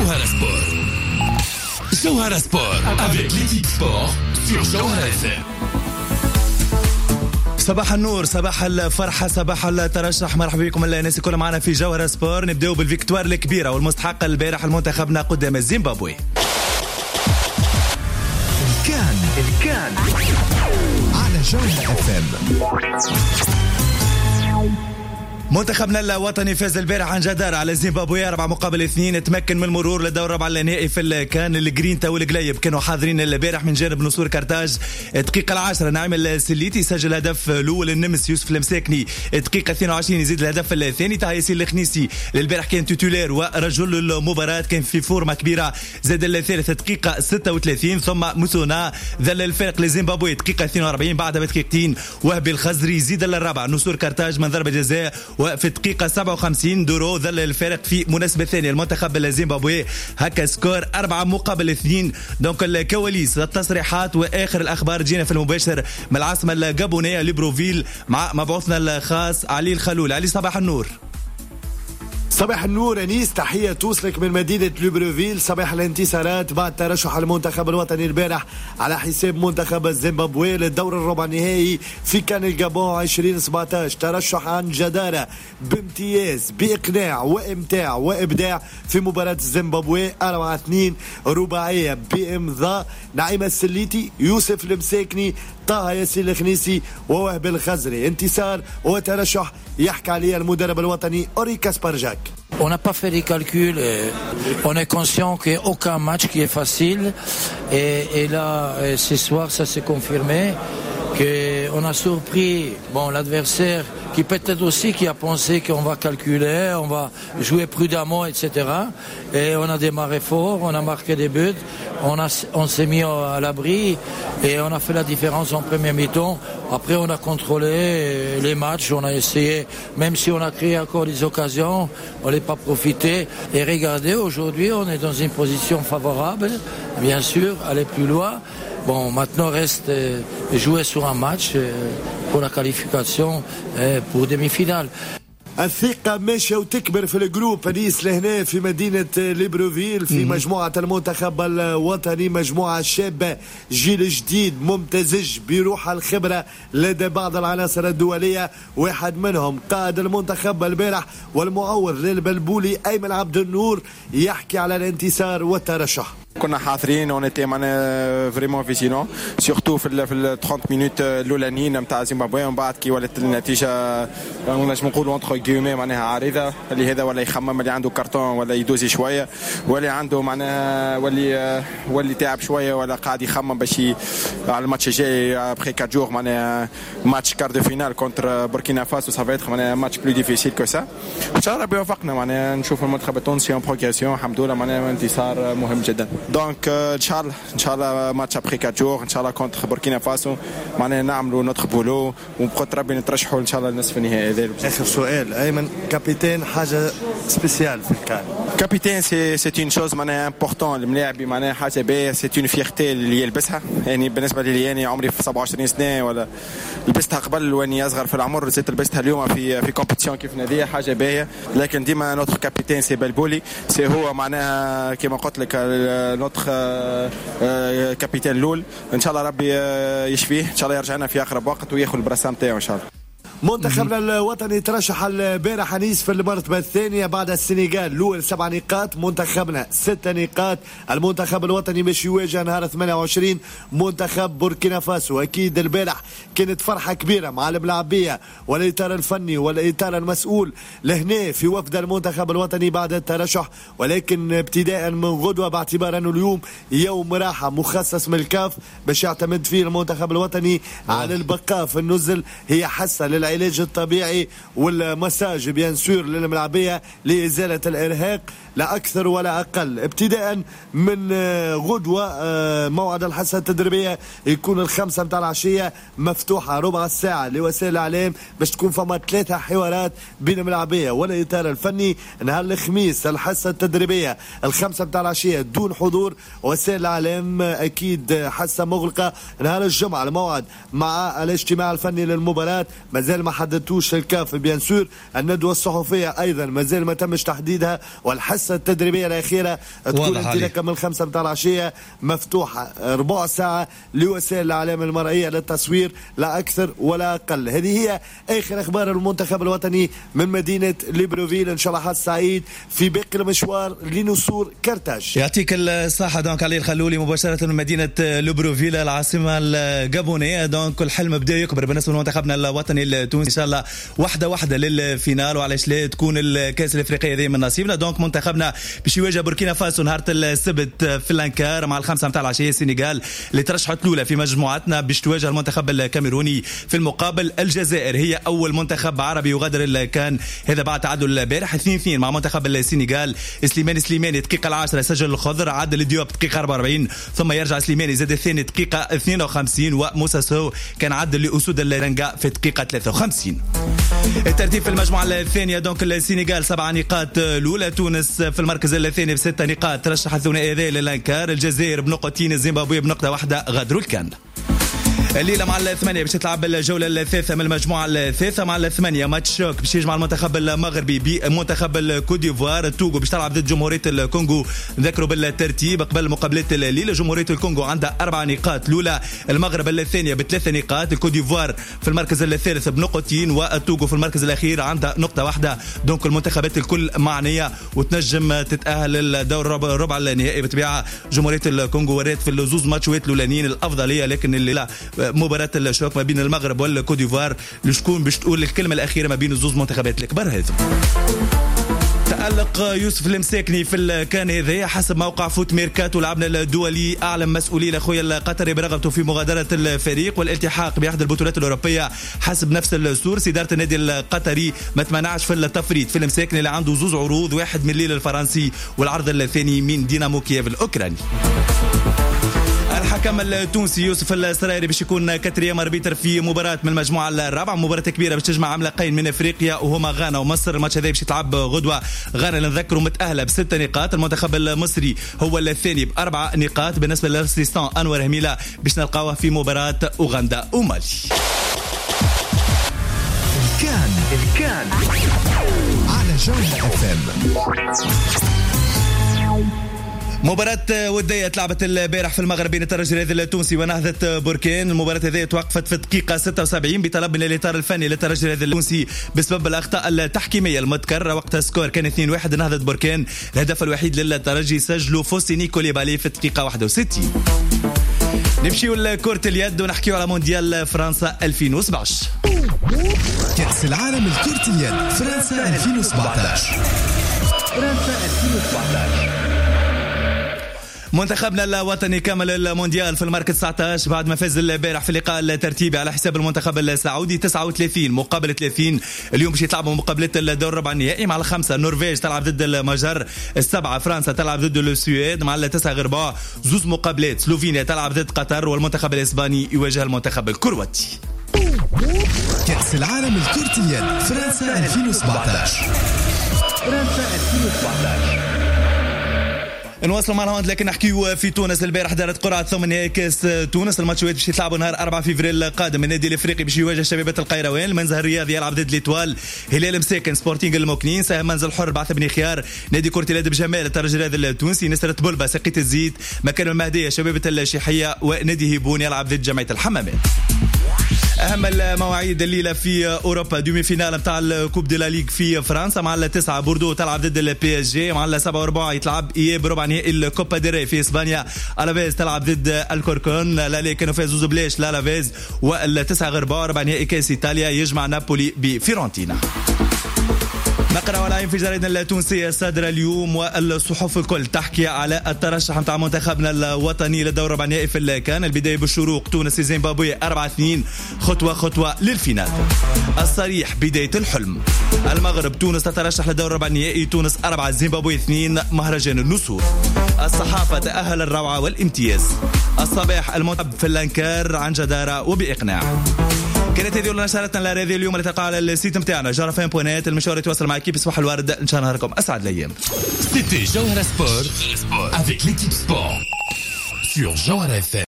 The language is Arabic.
Jawhara Sport. Jawhara Sport avec l'équipe sport sur Jawhara FM. صباح النور، صباح الفرحة، صباح الترشح. مرحبا بكم الناس الكل معنا في جوهرة سبور. نبدأ بالفيكتوار الكبيرة والمستحقة البارح المنتخبنا قدام الزيمبابوي. الكان على جوهرة FM. منتخبنا الوطني فاز البارح عن جدارة على زيمبابوي 4-2، تمكن من المرور للدور ربع النهائي في الكان. الجرينتا والقليب كانوا حاضرين البارح من جانب نصور كارتاج. دقيقة 10 نعيم السليتي يسجل الهدف الأول، النمس يوسف المساكني دقيقة 22 يزيد الهدف الثاني. طه ياسين الخنيسي للبارح كان توتولير ورجل المباراة، كان في فورمة كبيرة، زاد الثالث دقيقة 36. ثم موسونا ذل الفرق لزيمبابوي دقيقة 42 بعدها بدقيقتين. وهبي الخزري يزيد الرابع نصور كارتاج من ضربة جزاء، وفي الدقيقة 57 دورو ذل الفارق في مناسبة ثانية المنتخب الزيمبابوي. هكا سكور 4-2. دونك الكواليس التصريحات واخر الاخبار جينا في المباشر من العاصمة الجابونية ليبروفيل مع مبعوثنا الخاص علي الخلول. علي صباح النور. صباح النور أنيس، تحية توصلك من مدينة ليبروفيل. صباح الانتصارات بعد ترشح المنتخب الوطني البارح على حساب منتخب الزيمبابوي للدور الربع النهائي في كان الجابون 2017. ترشح عن جدارة بامتياز بإقناع وإمتاع وإبداع في مباراة الزيمبابوي 4-2 رباعية بإمضاء نعيم السليتي، يوسف المساكني، طه ياسين الخنيسي ووهب الخزري. انتصار وترشح يحكي عليه المدرب الوطني أوري كاسبارجاك. On n'a pas fait des calculs, on est conscient qu'il n'y a aucun match qui est facile et là ce soir ça s'est confirmé qu'on a surpris l'adversaire qui peut-être aussi qui a pensé qu'on va calculer, on va jouer prudemment, etc. Et on a démarré fort, on a marqué des buts, on s'est mis à l'abri et on a fait la différence en première mi-temps. Après on a contrôlé les matchs, on a essayé, même si on a créé encore des occasions, on n'est pas profité. Et regardez, aujourd'hui on est dans une position favorable, bien sûr, aller plus loin. Bon, maintenant reste jouer sur un match pour la qualification pour demi-finale. الثقة ماشية وتكبر في الجروب أنيس لهنا في مدينة ليبروفيل في مجموعة المنتخب الوطني، مجموعة شابة جيل جديد ممتزج بروح الخبرة لدى بعض العناصر الدولية. واحد منهم قائد المنتخب البارح والمعوض للبلبولي أيمن عبد النور يحكي على الانتصار والترشح. كنا حاضرين ونتي معنا فريمون فيسيلون سورتو في 30 مينوت الاولانيين نتاع زيمبابوي، ومن بعد كي ولات النتيجه نجم نقولوا انتر جيومي معناها عارضه، اللي هذا ولا يخمم اللي عنده كارتون ولا يدوزي شويه، ولا عنده معناها واللي تعب شويه ولا قاعد يخمم باش على الماتش الجاي ابخي 4 جور معناها ماتش كار دو فينال كونتر بوركينا فاسو سافيت معناها ماتش بلو ديفيسيل كو سا. ان شاء الله ربي يوفقنا معناها نشوف المنتخب التونسي اون بروغريسيون الحمد لله معناها انتصار مهم جدا. دونك ان شاء الله ماتش ابري 4 جور ان شاء الله كونتر بوركينا فاسو معناها نعملوا نوتر بولو وبقدر ربي نترشحوا ان شاء الله للنصف النهائي هذا. اخر سؤال ايمن، كابيتان حاجه سبيسيال في الكان. كابيتان سي اون شوز معناها امبورطون، الملاعب معناها حاجه باهيه، سي اون فيرتي اللي يلبسها. يعني بالنسبه لي انا عمري في 27 سنه ولا لبستها قبل واني اصغر في العمر، زدت لبستها اليوم في كومبيتيشن كيف هذه حاجه باهيه. لكن ديما نوتر كابيتان سي بلبولي، سي هو معناها كما قلت لك نوتر كابيتان لول. ان شاء الله ربي يشفيه، ان شاء الله يرجعنا في اقرب وقت وياخذ البرسام تاعو ان شاء الله. منتخبنا الوطني ترشح البارح أنيس في المرتبة الثانية بعد السنغال الأول 7 نقاط، منتخبنا 6 نقاط. المنتخب الوطني باش يواجه نهار 28 منتخب بوركينا فاسو. أكيد البارح كانت فرحة كبيرة مع الملاعبية والإطار الفني والإطار المسؤول لهنا في وفد المنتخب الوطني بعد الترشح، ولكن ابتداء من غدوة باعتبار أنه اليوم يوم راحة مخصص من الكاف باش يعتمد فيه المنتخب الوطني على البقاء في النزل، هي حسة العلاج الطبيعي والمساج بيان سور للملاعبية لإزالة الإرهاق لا أكثر ولا أقل. ابتداء من غدوة موعد الحصة التدريبية يكون 5 متاع العشية مفتوحة ربع ساعة لوسائل الإعلام باش تكون فما 3 حوارات بين الملاعبية والإطار الفني. نهار الخميس الحصة التدريبية 5 متاع العشية دون حضور وسائل الإعلام، أكيد حصة مغلقة. نهار الجمعة الموعد مع الاجتماع الفني للمباراة، مازال مازال ما حددتوش الكاف بيان سور. الندوة الصحفية أيضا مازال ما تمش تحديدها، والحصة التدريبية الأخيرة تكون انطلاقا من 5 متاع العشية، مفتوحة ربع ساعة لوسائل الإعلام المرئية للتصوير لا أكثر ولا أقل. هذه هي آخر أخبار المنتخب الوطني من مدينة ليبروفيل. إن شاء الله حظ سعيد في باقي المشوار لنسور كرتاج. يعطيك الصحة. دونك علي الخلولي مباشرة من مدينة ليبروفيل العاصمة الجابونية. دونك الحلم بدا يكبر بالنسبة لمنتخبنا الوطني التونسي، إن شاء الله واحدة للفينال، وعلاش لا تكون الكأس الأفريقية ذي من نصيبنا. دونك منتخبنا باش يواجه بوركينا فاسو نهار السبت في الأنكار مع 5 متاع العشية. السنغال اللي ترشحت الأولى في مجموعتنا باش تواجه المنتخب الكاميروني. في المقابل الجزائر هي أول منتخب عربي يغادر الكان، هذا بعد تعادل البارح 2-2 مع منتخب السنغال. سليماني دقيقة 10 سجل الخضر، عدل ديوب دقيقة 44، ثم يرجع سليماني زاد الثاني دقيقة 52، وموسى سو كان عدل لأسود الرنجا في دقيقة 53. الترتيب في المجموعة الثانية دونك السنغال 7 نقاط الأولى، تونس في المركز الثاني ب6 نقاط ترشح الثنائي ذي للأنكار، الجزائر بنقطتين، الزيمبابوي بنقطة واحدة غادروا الكان. الليله مع الثمانية باش تلعب الجوله الثالثه من المجموعه الثالثه مع الثمانية ماتش شوك باش يجمع المنتخب المغربي بمنتخب الكوت ديفوار. التوغو باش تلعب ضد جمهوريه الكونغو. نذكروا بالترتيب قبل مقابلات الليله، جمهوريه الكونغو عندها 4 نقاط الاولى، المغرب الثانيه ب3 نقاط، الكوت ديفوار في المركز الثالث بنقطتين، والتوغو في المركز الاخير عندها نقطه واحده. دونك المنتخبات الكل معنيه وتنجم تتاهل للدور ربع النهائي. بطبيعه جمهوريه الكونغو ورات في الزوز ماتشات الاولانيين الافضليه، لكن الليله مباراة الشوك ما بين المغرب والكوت ديفوار لشكون باش تقول الكلمة الأخيرة ما بين الزوز منتخبات الكبار هذو. تألق يوسف المساكني في الكان هذا حسب موقع فوت ميركاتو لعبنا الدولي. أعلم مسؤولي لأخويا القطري برغبته في مغادرة الفريق والالتحاق بأحد البطولات الأوروبية. حسب نفس السورس إدارة النادي القطري ما تمنعش في التفريط في المساكني اللي عنده 2 عروض، واحد من ليل الفرنسي والعرض الثاني من دينامو كييف الأوكراني. الحكم التونسي يوسف السرايري باش يكون كاتريام اربيتر في مباراة من المجموعة الرابعة، مباراة كبيرة باش تجمع عملاقين من افريقيا وهما غانا ومصر. الماتش هذا باش يتلعب غدوة. غانا اللي نذكروا متأهلة ب6 نقاط، المنتخب المصري هو الثاني ب4 نقاط. بالنسبة للاسيستان انور هميلة باش نلقاوه في مباراة اوغندا ومالي. الكان على جوهرة FM. مباراة ودية تلعبت البارح في المغرب بين الترجي الرياضي التونسي ونهضة بركان. المباراة هذه توقفت في الدقيقة 76 بطلب من الإطار الفني للترجي الرياضي التونسي بسبب الأخطاء التحكيمية المذكرة. وقت السكور كان 2-1 نهضة بركان. الهدف الوحيد للترجي سجله فوسيني كوليبالي في الدقيقة 61. نمشيو لكرة اليد ونحكيو على مونديال فرنسا 2017. كأس العالم لكرة اليد فرنسا 2017. منتخبنا الوطني كمل المونديال في المركز 19 بعد ما فاز البارح في اللقاء الترتيبي على حساب المنتخب السعودي 39 مقابل 30. اليوم باش يتلعبوا مقابلة الدور ربع النهائي مع الخمسة النرويج تلعب ضد المجر، السبعة فرنسا تلعب ضد السويد، مع التسعة غرباء 2 مقابلات سلوفينيا تلعب ضد قطر، والمنتخب الإسباني يواجه المنتخب الكرواتي. كأس العالم لكرة اليد فرنسا 2017. نواصلوا مع الهوند لكن نحكيو في تونس. البارح دارت قرعة ثمن نهائي كاس تونس. الماتشات باش يتلعبوا نهار 4 فبراير القادم. النادي الافريقي باش يواجه شبيبة القيروان، المنزه الرياضي يلعب ضد ليتوال، هلال مساكن سبورتينغ المكنين، ساهم منزل حر بعث بن خيار، نادي كرة اليد بجمال الترجي الرياضي التونسي، نسرة بلبة سقيت الزيت، مكان المهدية شبيبة الشيحية، ونادي هيبون يلعب ضد جمعية الحمامات. أهم المواعيد الليلة في أوروبا دومي فينال متاع الكوب دي لا ليغ في فرنسا. مع التسعة بوردو تلعب ضد البي اس جي، مع السبعة وربع يتلعب إياب ربع نهائي الكوبا دي ري في إسبانيا، ألافيز تلعب ضد الكوركون، لا كانوا فاز 2 بلاش لألافيز، والتسعة غرباء ربع نهائي كاس إيطاليا يجمع نابولي بفيرونتينا. نقرأ العين في جريدة التونسية الصادرة اليوم والصحف الكل تحكي على الترشح متاع منتخبنا الوطني للدور ربع النهائي في الكان. البداية بالشروق تونس زيمبابوي 4-2 خطوة للفينال. الصريح بداية الحلم. المغرب تونس تترشح للدور ربع النهائي، تونس 4 زيمبابوي 2 مهرجان النسور. الصحافة تأهل الروعة والامتياز. الصباح المنتخب في الأنكار عن جدارة وبإقناع. كانت هذه نشرتنا لهذه اليوم اللي تلقاها على السيت نتاعنا جوهرة.net. المشوار يتواصل مع كيب صباح الورد، ان شاء الله نهاركم اسعد الايام. C'était Jawhara Sport avec l'équipe sport sur Jawhara FM.